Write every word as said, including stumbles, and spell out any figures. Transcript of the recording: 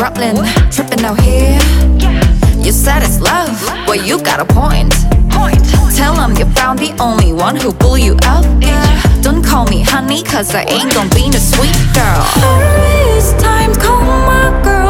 Droplin, tripping out here. You said it's love, well you got a point. Tell them you found the only one who pull you up, yeah. Don't call me honey, cause I ain't gon' be no sweet girl. Hurry, it's time, call my girl.